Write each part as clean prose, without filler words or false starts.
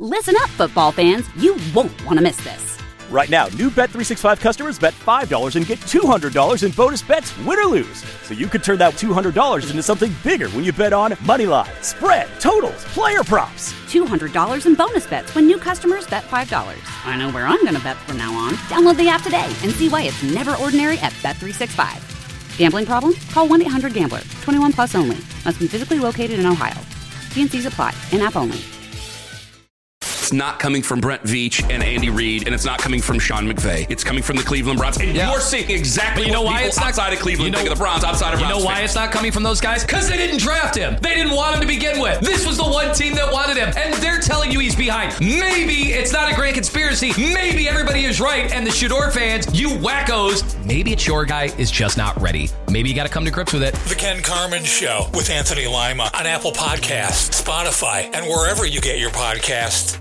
Listen up, football fans. You won't want to miss this. Right now, new Bet365 customers bet $5 and get $200 in bonus bets, win or lose. So you could turn that $200 into something bigger when you bet on money line, spread, totals, player props. $200 in bonus bets when new customers bet $5. I know where I'm going to bet from now on. Download the app today and see why it's never ordinary at Bet365. Gambling problem? Call 1-800-GAMBLER. 21 plus only. Must be physically located in Ohio. T&Cs apply. In-app only. It's not coming from Brent Veach and Andy Reid, and it's not coming from Sean McVay. It's coming from the Cleveland Browns. And you're seeing exactly what people outside of Cleveland think of the Browns, outside of Browns. You know why it's not coming from those guys? Because they didn't draft him. They didn't want him to begin with. This was the one team that wanted him, and they're telling you he's behind. Maybe it's not a grand conspiracy. Maybe everybody is right, and the Shador fans, you wackos, maybe it's your guy is just not ready. Maybe you got to come to grips with it. The Ken Carman Show with Anthony Lima on Apple Podcasts, Spotify, and wherever you get your podcasts.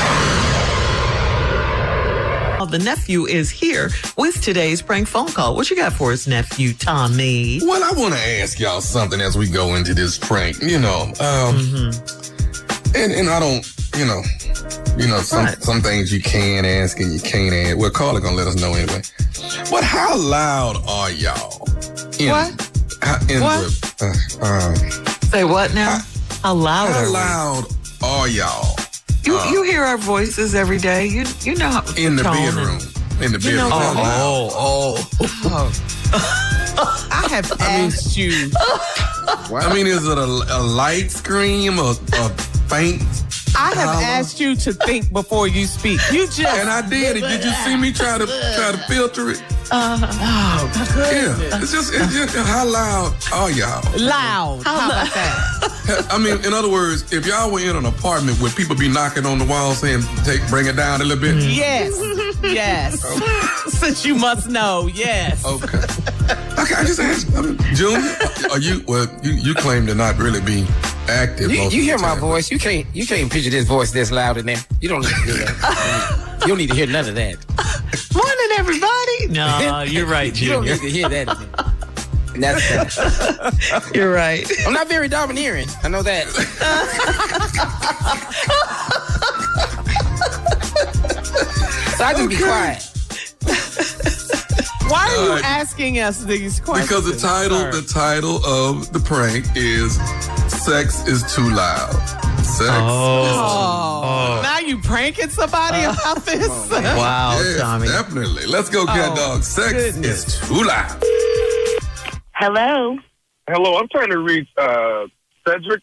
The nephew is here with today's prank phone call. What you got for us, nephew Tommy? Well, I want to ask y'all something as we go into this prank. And I don't, some things you can ask and you can't ask. Well, Carla gonna let us know anyway. But how loud are y'all? Say what now? How loud How loud are y'all? You hear our voices every day. You know how in the bedroom. In the bedroom. I have asked you. I mean, is it a light scream or a faint? I have asked you to think before you speak. You just and I did. Did you see me try to filter it? Oh, goodness. Yeah. It's just how loud are y'all? Loud. How about that? I mean, in other words, if y'all were in an apartment where people be knocking on the wall saying, bring it down a little bit. Yes. Yes. Okay. Since you must know, yes. Okay, I just asked. Junior, are you? Well, you claim to not really be active. You hear my voice? You can't picture this voice this loud in there. You don't need to hear that. You don't need to hear none of that. Morning, everybody. No, you're right, Junior. You don't need to hear that. And that's that. You're right. I'm not very domineering. I know that. So I can be quiet. Why are you asking us these questions? Because the title of the prank is "Sex is Too Loud." Sex. Now you pranking somebody about this? Wow, yes, Tommy. Definitely. Let's go, cat dog. Sex is too loud. Hello. Hello, I'm trying to reach Cedric.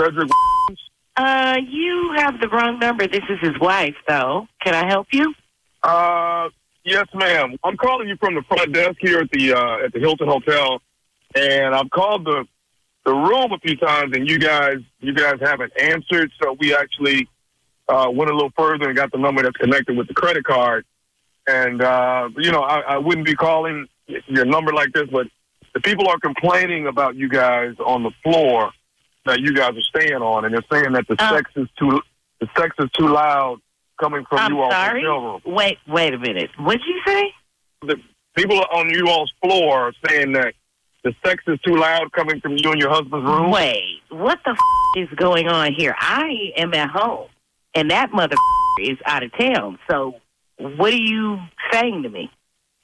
You have the wrong number. This is his wife, though. Can I help you? Yes, ma'am. I'm calling you from the front desk here at the Hilton Hotel, and I've called the room a few times, and you guys haven't answered. So we actually went a little further and got the number that's connected with the credit card. And I wouldn't be calling your number like this, but the people are complaining about you guys on the floor that you guys are staying on, and they're saying that the sex is too loud coming from you all's hotel room. Wait a minute. What'd you say? The people on you all's floor are saying that the sex is too loud coming from you and your husband's room. Wait, what the is going on here? I am at home, and that mother is out of town. So what are you saying to me?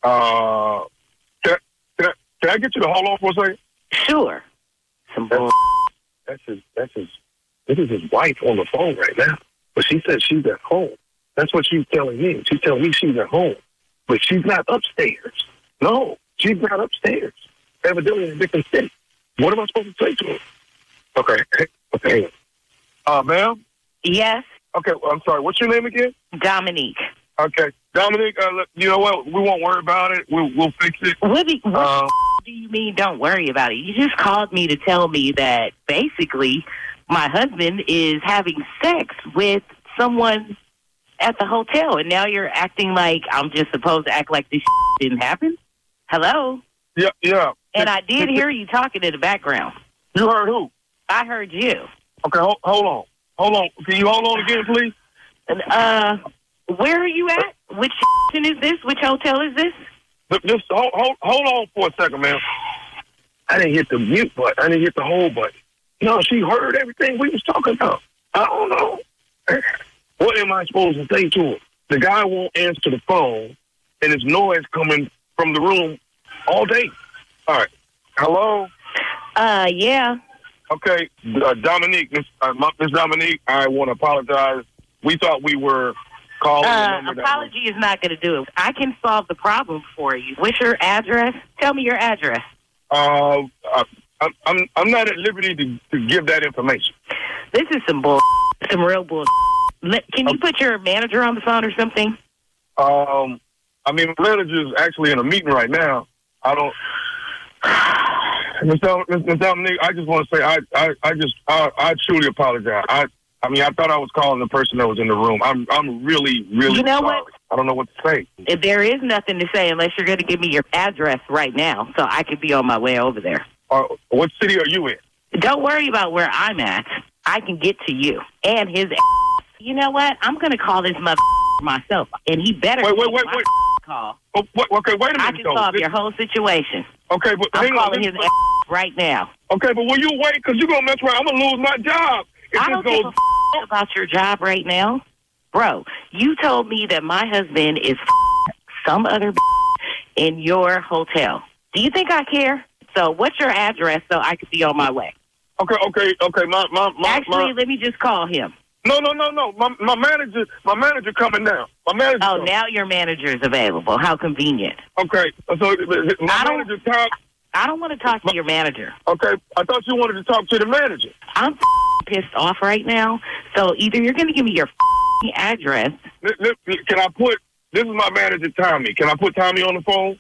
Can I get you to hold on for a second? Sure. This is his wife on the phone right now. But she says she's at home. That's what she's telling me. She's telling me she's at home. But she's not upstairs. No, she's not upstairs. Evidently in a different city. What am I supposed to say to her? Okay. Ma'am? Yes? Okay, well, I'm sorry. What's your name again? Dominique. Okay. Dominique, you know what? We won't worry about it. We'll fix it. What do you mean don't worry about it? You just called me to tell me that basically my husband is having sex with someone at the hotel, and now you're acting like I'm just supposed to act like this didn't happen? Hello? Yeah. And I did hear you talking in the background. You heard who? I heard you. Okay, hold on. Can you hold on again, please? Where are you at? Which is this? Which hotel is this? Just hold on for a second, man. I didn't hit the mute button. I didn't hit the hold button. No, she heard everything we was talking about. I don't know. What am I supposed to say to him? The guy won't answer the phone, and there's noise coming from the room all day. All right. Hello? Yeah. Okay, Dominique, Miss Dominique, I want to apologize. We thought we were calling the number. Apology is not going to do it. I can solve the problem for you. What's your address? Tell me your address. I'm not at liberty to give that information. This is some bull, some real bull. Can you put your manager on the phone or something? I mean, my manager's actually in a meeting right now. I don't. Ms. Dominique, I just want to say I truly apologize. I mean, I thought I was calling the person that was in the room. I'm really you know sorry. What? I don't know what to say. If there is nothing to say unless you're going to give me your address right now, so I could be on my way over there. What city are you in? Don't worry about where I'm at. I can get to you and his. You know what? I'm going to call this mother myself, and he better wait. Call. Okay, wait a minute. I can solve your whole situation. Okay, but I'm calling his right now. Okay, but will you wait? Because you're going to mess around. I'm going to lose my job. I don't give a about your job right now. Bro, you told me that my husband is some other in your hotel. Do you think I care? So what's your address so I could be on my way? Okay. Actually, let me just call him. No. My manager coming now. Now your manager is available. How convenient. Okay, so my manager Tom. I don't want to talk to your manager. Okay, I thought you wanted to talk to the manager. I'm pissed off right now. So either you're going to give me your address. Can I put? This is my manager Tommy. Can I put Tommy on the phone?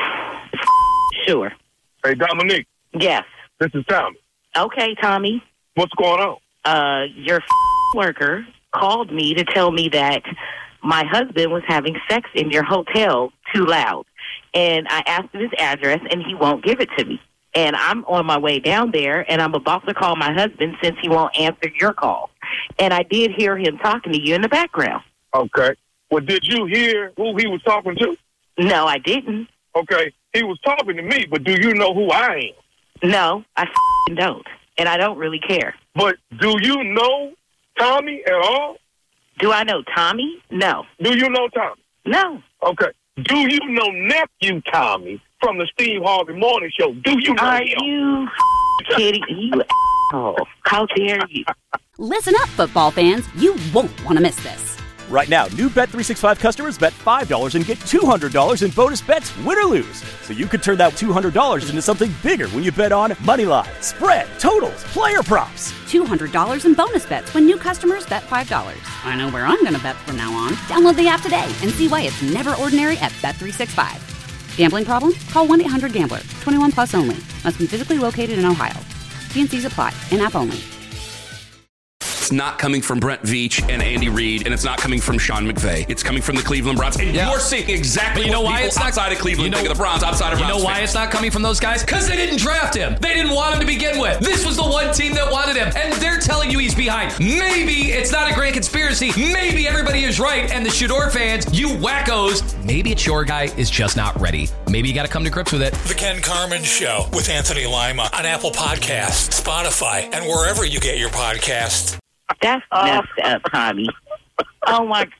Sure. Hey, Dominique. Yes. This is Tommy. Okay, Tommy. What's going on? Your worker called me to tell me that my husband was having sex in your hotel too loud. And I asked him his address, and he won't give it to me. And I'm on my way down there, and I'm about to call my husband since he won't answer your call. And I did hear him talking to you in the background. Okay. Well, did you hear who he was talking to? No, I didn't. Okay. He was talking to me, but do you know who I am? No, I don't. And I don't really care. But do you know Tommy at all? Do I know Tommy? No. Do you know Tommy? No. Okay. Do you know nephew Tommy from the Steve Harvey Morning Show? Do you know Are him? you kidding? You asshole. How dare you? Listen up, football fans. You won't want to miss this. Right now, new Bet365 customers bet $5 and get $200 in bonus bets, win or lose. So you could turn that $200 into something bigger when you bet on moneyline, spread, totals, player props. $200 in bonus bets when new customers bet $5. I know where I'm going to bet from now on. Download the app today and see why it's never ordinary at Bet365. Gambling problem? Call 1-800-GAMBLER. 21 plus only. Must be physically located in Ohio. T&Cs apply. In-app only. It's not coming from Brent Veach and Andy Reid, and it's not coming from Sean McVay. It's coming from the Cleveland Browns. And you're seeing exactly what people outside of Cleveland think of the Browns, outside of Browns. You know why fans. it's not coming from those guys? Because they didn't draft him. They didn't want him to begin with. This was the one team that wanted him, and they're telling you he's behind. Maybe it's not a grand conspiracy. Maybe everybody is right, and the Shador fans, you wackos, maybe it's your guy is just not ready. Maybe you got to come to grips with it. The Ken Carman Show with Anthony Lima on Apple Podcasts, Spotify, and wherever you get your podcasts. That's messed up, Tommy. Oh, my.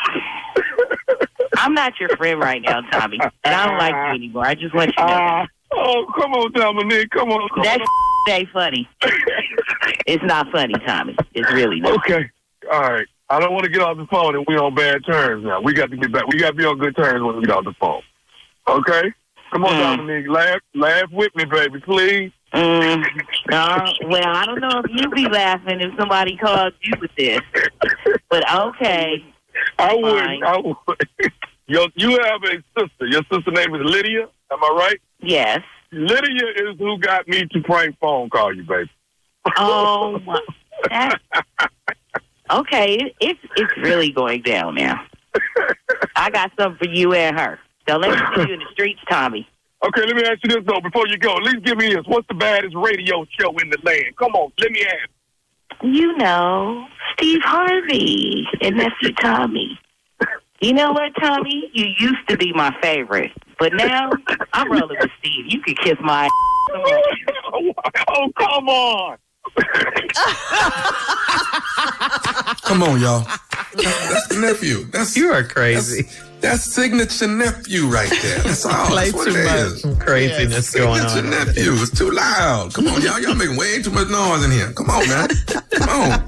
I'm not your friend right now, Tommy. And I don't like you anymore. I just want you to know that. Oh, come on, Dominique. Come on. That ain't funny. It's not funny, Tommy. It's really not. Okay. All right. I don't want to get off the phone and we're on bad terms now. We got to get back. We got to be on good terms when we get off the phone. Okay? Come on, Dominique. Laugh with me, baby, please. Well, I don't know if you'd be laughing if somebody called you with this. But okay. I would. You have a sister. Your sister name is Lydia. Am I right? Yes. Lydia is who got me to prank phone call you, baby. Oh, my. Okay. It's really going down now. I got something for you and her. So let me see you in the streets, Tommy. Okay, let me ask you this, though, before you go. At least give me this. What's the baddest radio show in the land? Come on, let me ask. You know, Steve Harvey and nephew Tommy. You know what, Tommy? You used to be my favorite. But now, I'm rolling with Steve. You can kiss my Oh, come on. Come on, y'all. That's the nephew. You are crazy. That's signature nephew right there. That's all. Play That's what too it much is. craziness going on. Signature nephew. It's too loud. Come on, y'all. Y'all making way too much noise in here. Come on, man. Come on.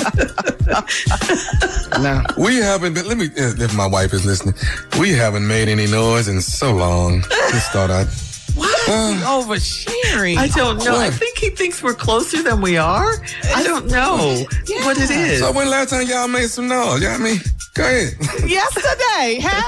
Now, we haven't been, if my wife is listening, we haven't made any noise in so long. Just thought I'd. What? Oversharing. I don't know. What? I think he thinks we're closer than we are. I don't know what it is. So when last time y'all made some noise? Y'all mean? Go ahead. Yesterday. Hey.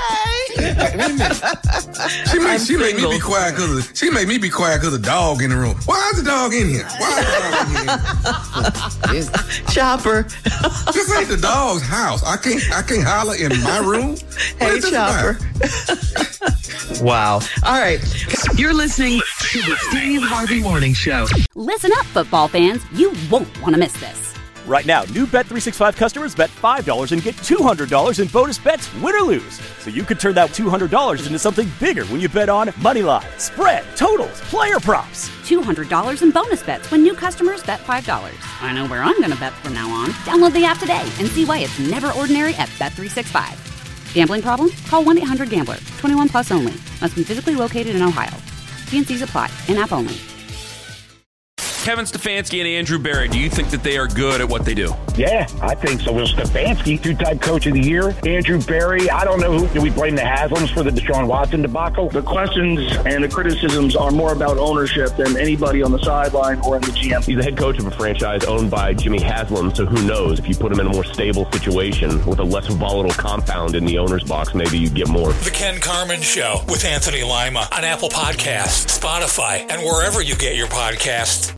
She made me be quiet because the dog in the room. Why is the dog in here? Why is the dog in here? Chopper. This ain't the dog's house. I can't holler in my room. Hey, Chopper. Wow. All right. You're listening to the Steve Harvey Morning Show. Listen up, football fans. You won't want to miss this. Right now, new Bet365 customers bet $5 and get $200 in bonus bets, win or lose. So you could turn that $200 into something bigger when you bet on Moneyline, spread, totals, player props. $200 in bonus bets when new customers bet $5. I know where I'm going to bet from now on. Download the app today and see why it's never ordinary at Bet365. Gambling problem? Call 1-800-GAMBLER. 21 plus only. Must be physically located in Ohio. T&Cs apply. In-app only. Kevin Stefanski and Andrew Berry, do you think that they are good at what they do? Yeah, I think so. Will Stefanski, two-time coach of the year. Andrew Berry, I don't know do we blame the Haslams for the Deshaun Watson debacle? The questions and the criticisms are more about ownership than anybody on the sideline or in the GM. He's the head coach of a franchise owned by Jimmy Haslam, so who knows? If you put him in a more stable situation with a less volatile compound in the owner's box, maybe you get more. The Ken Carman Show with Anthony Lima on Apple Podcasts, Spotify, and wherever you get your podcasts.